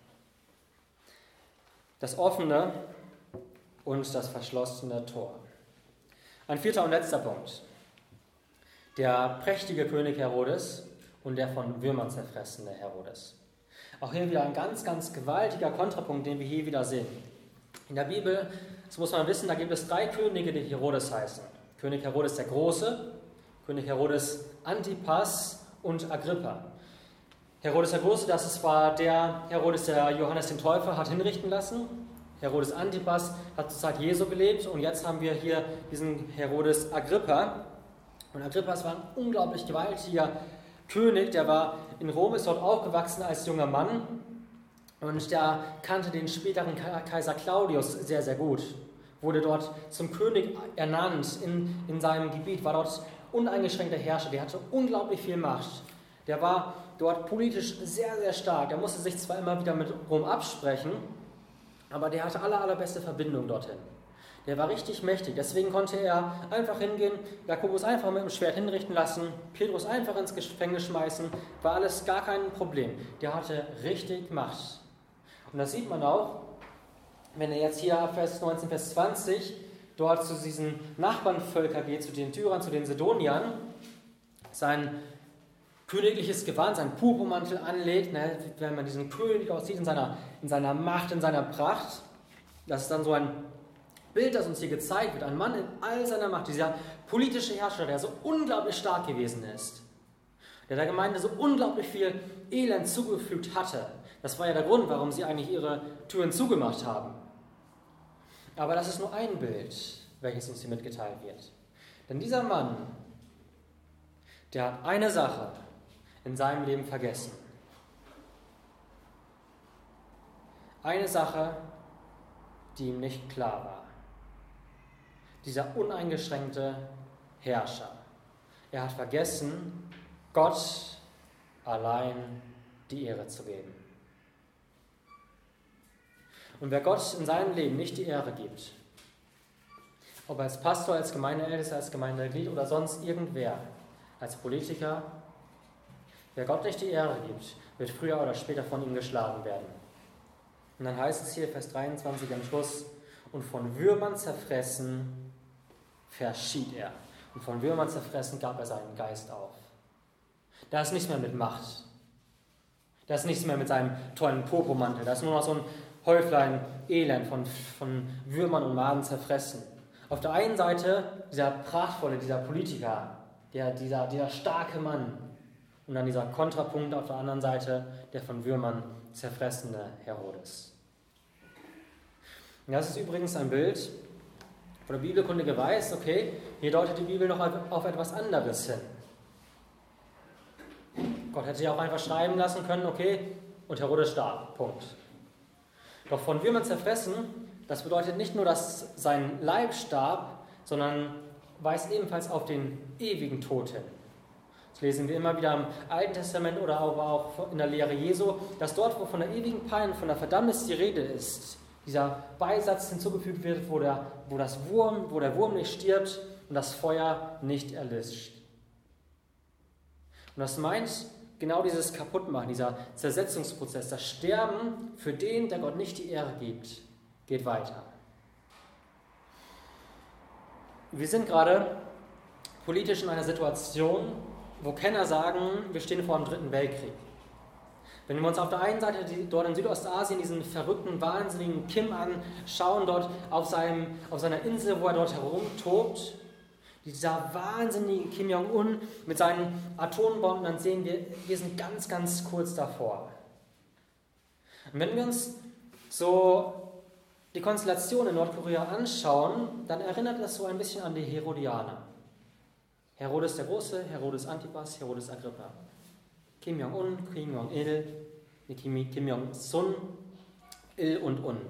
Das offene und das verschlossene Tor. Ein vierter und letzter Punkt. Der prächtige König Herodes und der von Würmern zerfressene Herodes. Auch hier wieder ein ganz, ganz gewaltiger Kontrapunkt, den wir hier wieder sehen. In der Bibel, das muss man wissen, da gibt es drei Könige, die Herodes heißen. König Herodes der Große, König Herodes Antipas und Agrippa. Herodes der Große, das war der Herodes, der Johannes den Täufer hat hinrichten lassen. Herodes Antipas hat zur Zeit Jesu gelebt und jetzt haben wir hier diesen Herodes Agrippa. Und Agrippas war ein unglaublich gewaltiger König, der war in Rom, ist dort aufgewachsen als junger Mann und der kannte den späteren Kaiser Claudius sehr, sehr gut. Wurde dort zum König ernannt in, in seinem Gebiet, war dort uneingeschränkter Herrscher, der hatte unglaublich viel Macht. Der war dort politisch sehr, sehr stark, der musste sich zwar immer wieder mit Rom absprechen, aber der hatte aller, allerbeste Verbindung dorthin. Der war richtig mächtig, deswegen konnte er einfach hingehen, Jakobus einfach mit dem Schwert hinrichten lassen, Petrus einfach ins Gefängnis schmeißen, war alles gar kein Problem. Der hatte richtig Macht. Und das sieht man auch, wenn er jetzt hier ab Vers neunzehn, Vers zwanzig dort zu diesen Nachbarnvölkern geht, zu den Tyrern, zu den Sidoniern, sein königliches Gewand, seinen Purpurmantel anlegt, ne, wenn man diesen König aussieht in seiner, in seiner Macht, in seiner Pracht. Das ist dann so ein Bild, das uns hier gezeigt wird. Ein Mann in all seiner Macht, dieser politische Herrscher, der so unglaublich stark gewesen ist, der der Gemeinde so unglaublich viel Elend zugefügt hatte, Das war ja der Grund, warum sie eigentlich ihre Türen zugemacht haben. Aber das ist nur ein Bild, welches uns hier mitgeteilt wird. Denn dieser Mann, der hat eine Sache in seinem Leben vergessen. Eine Sache, die ihm nicht klar war. Dieser uneingeschränkte Herrscher. Er hat vergessen, Gott allein die Ehre zu geben. Und wer Gott in seinem Leben nicht die Ehre gibt, ob als Pastor, als Gemeindeältester, als Gemeindeglied oder sonst irgendwer, als Politiker, wer Gott nicht die Ehre gibt, wird früher oder später von ihm geschlagen werden. Und dann heißt es hier, Vers dreiundzwanzig am Schluss, und von Würmern zerfressen verschied er. Und von Würmern zerfressen gab er seinen Geist auf. Da ist nichts mehr mit Macht. Da ist nichts mehr mit seinem tollen Popomantel. Da ist nur noch so ein Häuflein Elend von, von Würmern und Maden zerfressen. Auf der einen Seite dieser prachtvolle, dieser Politiker, der, dieser, dieser starke Mann. Und dann dieser Kontrapunkt auf der anderen Seite, der von Würmern zerfressene Herodes. Und das ist übrigens ein Bild, wo der Bibelkundige weiß, okay, hier deutet die Bibel noch auf etwas anderes hin. Gott hätte ja auch einfach schreiben lassen können, okay, und Herodes starb, Punkt. Doch von Würmern zerfressen, das bedeutet nicht nur, dass sein Leib starb, sondern weist ebenfalls auf den ewigen Tod hin. Das lesen wir immer wieder im Alten Testament oder aber auch in der Lehre Jesu, dass dort, wo von der ewigen Pein, von der Verdammnis die Rede ist, dieser Beisatz hinzugefügt wird, wo der, wo das Wurm, wo der Wurm nicht stirbt und das Feuer nicht erlischt. Und das meint genau dieses Kaputtmachen, dieser Zersetzungsprozess, das Sterben für den, der Gott nicht die Ehre gibt, geht weiter. Wir sind gerade politisch in einer Situation, wo Kenner sagen, wir stehen vor dem Dritten Weltkrieg. Wenn wir uns auf der einen Seite die, dort in Südostasien diesen verrückten, wahnsinnigen Kim anschauen, dort auf, seinem, auf seiner Insel, wo er dort herumtobt, dieser wahnsinnige Kim Jong-un mit seinen Atombomben, dann sehen wir, wir sind ganz, ganz kurz davor. Und wenn wir uns so die Konstellation in Nordkorea anschauen, dann erinnert das so ein bisschen an die Herodianer. Herodes der Große, Herodes Antipas, Herodes Agrippa. Kim Jong-un, Kim Jong-il, Kim, Kim Jong-sun, Il und Un.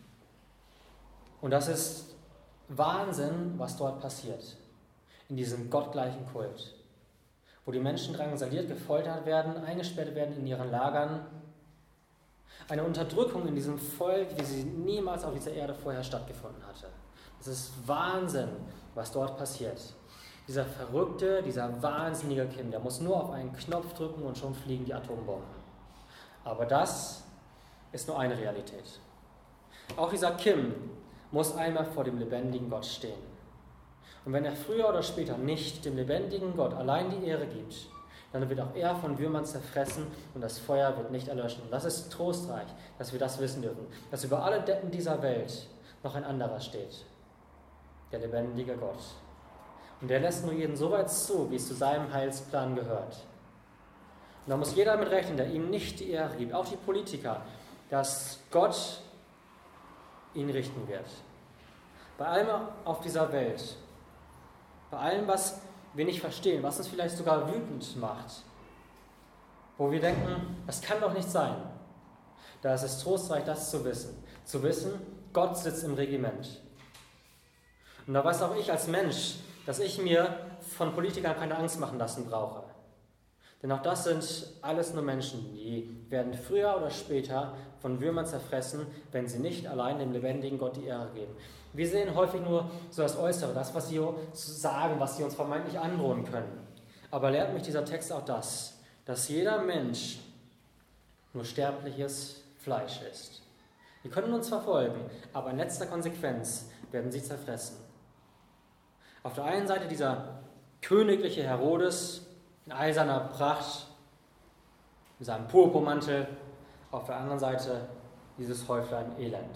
Und das ist Wahnsinn, was dort passiert. In diesem gottgleichen Kult. Wo die Menschen drangsaliert, gefoltert werden, eingesperrt werden in ihren Lagern. Eine Unterdrückung in diesem Volk, wie sie niemals auf dieser Erde vorher stattgefunden hatte. Es ist Wahnsinn, was dort passiert. Dieser verrückte, dieser wahnsinnige Kim, der muss nur auf einen Knopf drücken und schon fliegen die Atombomben. Aber das ist nur eine Realität. Auch dieser Kim muss einmal vor dem lebendigen Gott stehen. Und wenn er früher oder später nicht dem lebendigen Gott allein die Ehre gibt, dann wird auch er von Würmern zerfressen und das Feuer wird nicht erlöschen. Und das ist trostreich, dass wir das wissen dürfen, dass über alle Decken dieser Welt noch ein anderer steht, der lebendige Gott. Und der lässt nur jeden so weit zu, wie es zu seinem Heilsplan gehört. Und da muss jeder mit rechnen, der ihm nicht die Ehre gibt, auch die Politiker, dass Gott ihn richten wird. Bei allem auf dieser Welt, bei allem, was wir nicht verstehen, was uns vielleicht sogar wütend macht, wo wir denken, das kann doch nicht sein, da ist es trostreich, das zu wissen. Zu wissen, Gott sitzt im Regiment. Und da weiß auch ich als Mensch, dass ich mir von Politikern keine Angst machen lassen brauche. Denn auch das sind alles nur Menschen, die werden früher oder später von Würmern zerfressen, wenn sie nicht allein dem lebendigen Gott die Ehre geben. Wir sehen häufig nur so das Äußere, das, was sie sagen, was sie uns vermeintlich androhen können. Aber lehrt mich dieser Text auch das, dass jeder Mensch nur sterbliches Fleisch ist. Die können uns verfolgen, aber in letzter Konsequenz werden sie zerfressen. Auf der einen Seite dieser königliche Herodes in all seiner Pracht, mit seinem Purpurmantel, auf der anderen Seite dieses Häuflein Elend.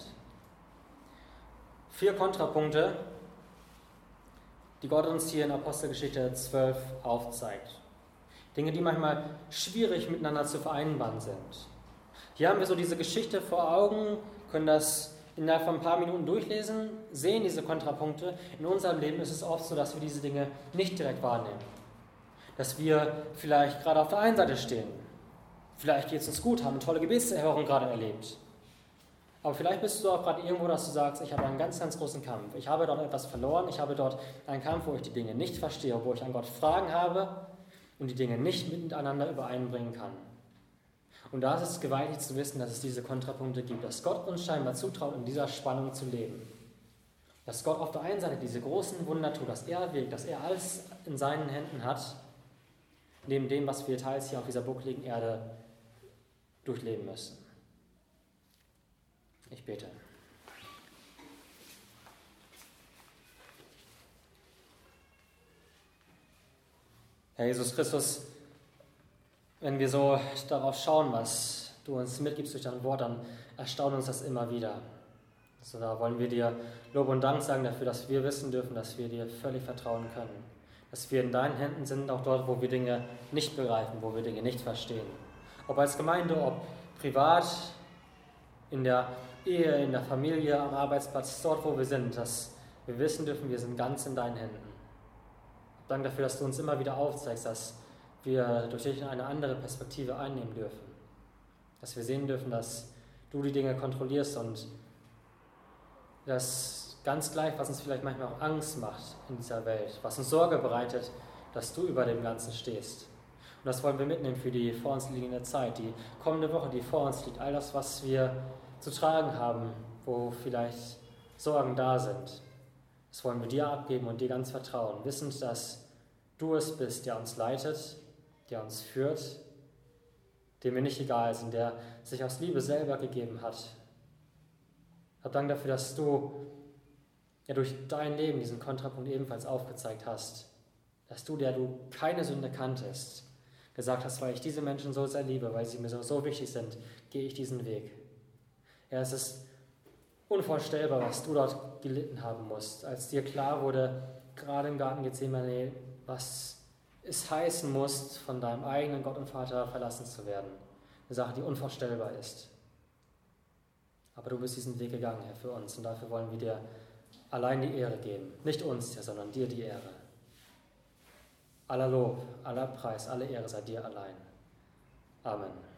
Vier Kontrapunkte, die Gott uns hier in Apostelgeschichte zwölf aufzeigt. Dinge, die manchmal schwierig miteinander zu vereinbaren sind. Hier haben wir so diese Geschichte vor Augen, können das innerhalb von ein paar Minuten durchlesen, sehen diese Kontrapunkte. In unserem Leben ist es oft so, dass wir diese Dinge nicht direkt wahrnehmen. Dass wir vielleicht gerade auf der einen Seite stehen. Vielleicht geht es uns gut, haben eine tolle Gebetserhörung gerade erlebt. Aber vielleicht bist du auch gerade irgendwo, dass du sagst, ich habe einen ganz, ganz großen Kampf. Ich habe dort etwas verloren, ich habe dort einen Kampf, wo ich die Dinge nicht verstehe, wo ich an Gott Fragen habe und die Dinge nicht miteinander übereinbringen kann. Und da ist es gewaltig zu wissen, dass es diese Kontrapunkte gibt, dass Gott uns scheinbar zutraut, in dieser Spannung zu leben. Dass Gott auf der einen Seite diese großen Wunder tut, dass er wirkt, dass er alles in seinen Händen hat, neben dem, was wir teils hier auf dieser buckligen Erde durchleben müssen. Ich bete. Herr Jesus Christus, wenn wir so darauf schauen, was du uns mitgibst durch dein Wort, dann erstaunt uns das immer wieder. Also da wollen wir dir Lob und Dank sagen dafür, dass wir wissen dürfen, dass wir dir völlig vertrauen können. Dass wir in deinen Händen sind, auch dort, wo wir Dinge nicht begreifen, wo wir Dinge nicht verstehen. Ob als Gemeinde, ob privat, in der Ehe, in der Familie, am Arbeitsplatz, dort, wo wir sind, dass wir wissen dürfen, wir sind ganz in deinen Händen. Danke dafür, dass du uns immer wieder aufzeigst, dass wir durch dich eine andere Perspektive einnehmen dürfen. Dass wir sehen dürfen, dass du die Dinge kontrollierst und dass ganz gleich, was uns vielleicht manchmal auch Angst macht in dieser Welt, was uns Sorge bereitet, dass du über dem Ganzen stehst. Und das wollen wir mitnehmen für die vor uns liegende Zeit, die kommende Woche, die vor uns liegt, all das, was wir zu tragen haben, wo vielleicht Sorgen da sind. Das wollen wir dir abgeben und dir ganz vertrauen, wissend, dass du es bist, der uns leitet, der uns führt, dem wir nicht egal sind, der sich aus Liebe selber gegeben hat. Hab Dank dafür, dass du ja durch dein Leben diesen Kontrapunkt ebenfalls aufgezeigt hast, dass du, der du keine Sünde kanntest, gesagt hast, weil ich diese Menschen so sehr liebe, weil sie mir so, so wichtig sind, gehe ich diesen Weg. Ja, es ist unvorstellbar, was du dort gelitten haben musst, als dir klar wurde, gerade im Garten Gethsemane, was es heißen muss, von deinem eigenen Gott und Vater verlassen zu werden. Eine Sache, die unvorstellbar ist. Aber du bist diesen Weg gegangen, Herr, für uns. Und dafür wollen wir dir allein die Ehre geben. Nicht uns, Herr, sondern dir die Ehre. Aller Lob, aller Preis, alle Ehre sei dir allein. Amen.